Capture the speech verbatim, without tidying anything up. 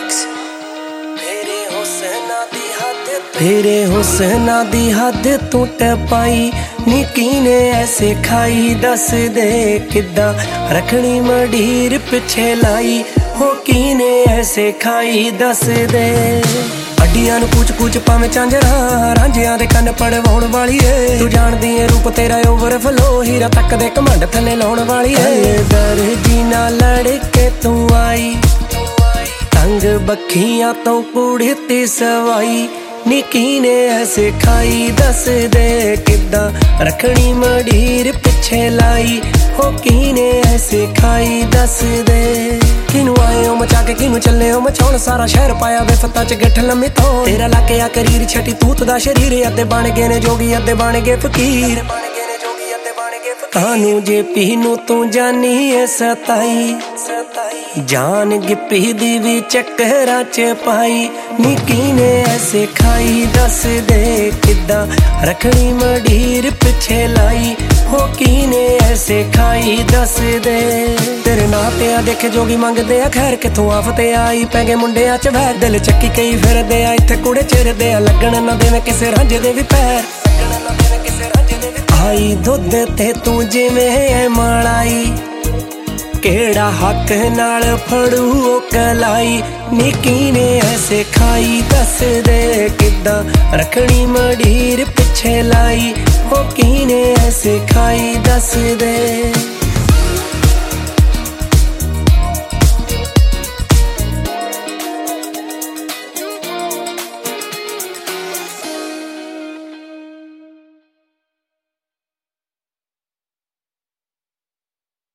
mix. तेरे हुस्ना दी हद तू टपाई नी कीने ऐसे खाई दस दे किदा रखनी मडीर पिछे लाई हो कीने ऐसे खाई दस दे अड्डियां नू कूच कूच पावे झांजरा रांझियां दे कन्न पड़वाउण वाली है तू जानदी है रूप तेरा ओवरफ्लो हीरा तक दे घमंड थले लाउण वाली है दर्जी नाल लड़ के तू आई तंग बखियां तो कुड़ी ती सवाई नी कीने ऐसे खाई दस दे किदा रखनी मडीर पिछे लाई हो कीने ऐसे खाई दस दे किनू आए हो मचा के किनू चले हो मचाउण सारा शहर पाया बेफता च गिठ लम्मी तो तेरा लाके आ करीर छटी तूत दा शरीर अद्धे बन गए ने जोगी अद्धे बन गए फकीर कानू जे पीनू तू जानी है सताई जान गिप्पी दी भी चक्करा च पाई नी कीने ऐसे खाई दस दे किदा रखनी मडीर पिछे लाई हो कीने ऐसे खाई दस दे तेरे ना ते आ देखे जोगी मंगदे आ खैर किथों आफते आई पै गए मुंडिया च वैर दिल चक्की कई फिरदे आ इत्थे कुड़े चिरदे आ लगन ना देवे किसे रांझे दे भी पैर आई दुध ते तू जिवें मलाई केड़ा हक नाल फड़ू कलाई नी कीने ऐसे खाई दस दे किदा रखनी मडीर पिछे लाई हो कीने ऐसे खाई दस दे।